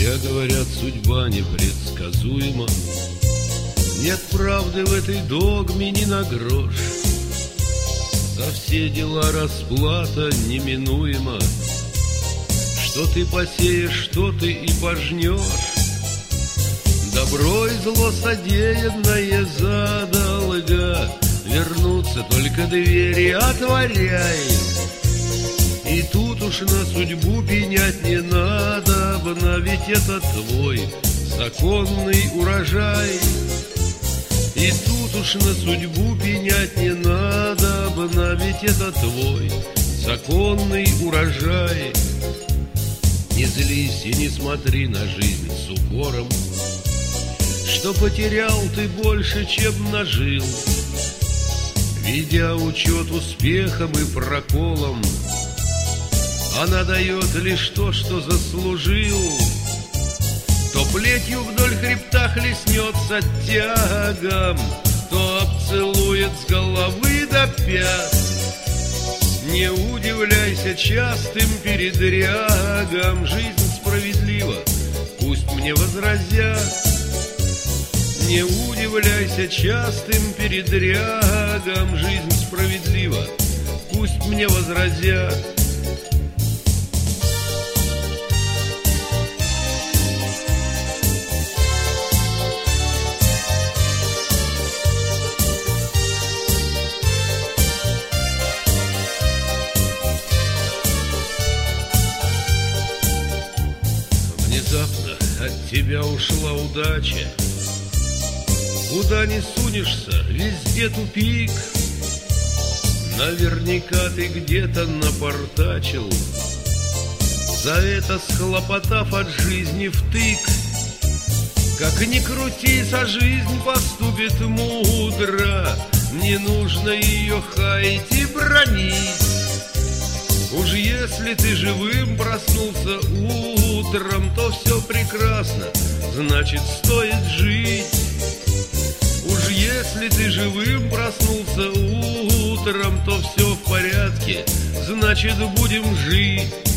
Все говорят, судьба непредсказуема, нет правды в этой догме ни на грош. За все дела расплата неминуема, что ты посеешь, что ты и пожнешь. Добро и зло содеянное задолга, вернуться только двери отворяй. И тут уж на судьбу пенять не надобно, ведь это твой законный урожай. И тут уж на судьбу пенять не надобно, ведь это твой законный урожай. Не злись и не смотри на жизнь с укором, что потерял ты больше, чем нажил. Ведя учет успехом и проколом, она дает лишь то, что заслужил. То плетью вдоль хребта хлестнется тягом, то обцелует с головы до пят. Не удивляйся частым передрягам, жизнь справедлива, пусть мне возразят. Не удивляйся частым передрягам, жизнь справедлива, пусть мне возразят. Внезапно от тебя ушла удача, куда ни сунешься, везде тупик. Наверняка ты где-то напортачил, за это схлопотав от жизни втык. Как ни крутись, а жизнь поступит мудро, не нужно ее хаять и бронить. Уж если ты живым проснулся утром, то все прекрасно, значит стоит жить. Уж если ты живым проснулся утром, то все в порядке, значит будем жить.